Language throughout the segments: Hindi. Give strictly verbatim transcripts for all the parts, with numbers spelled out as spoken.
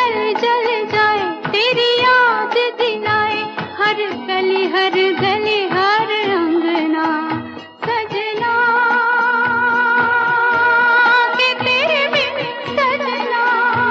जल जल जाए तेरी याद दिलाए, हर गली हर गली हर अंगना सजना के तेरे बिन सजना।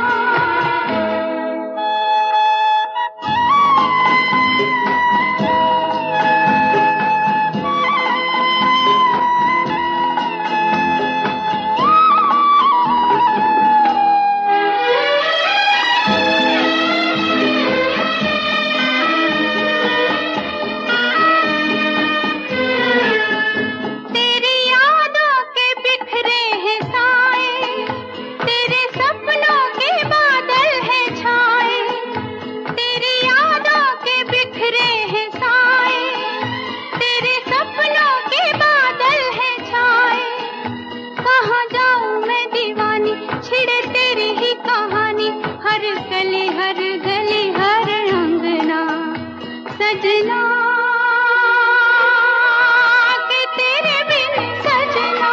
सजना के तेरे बिन सजना,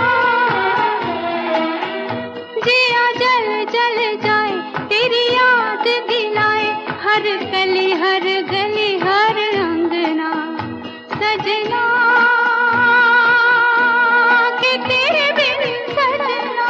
जिया जल जल जाए तेरी याद दिलाए, हर गली हर गली हर अंगना सजना के तेरे बिन सजना।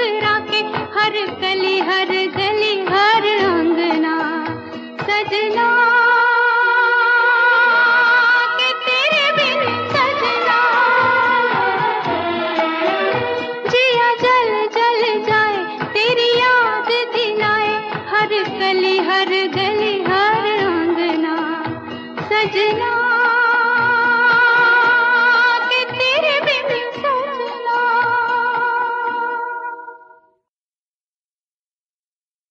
हर गली हर गली हर अंगना सजना।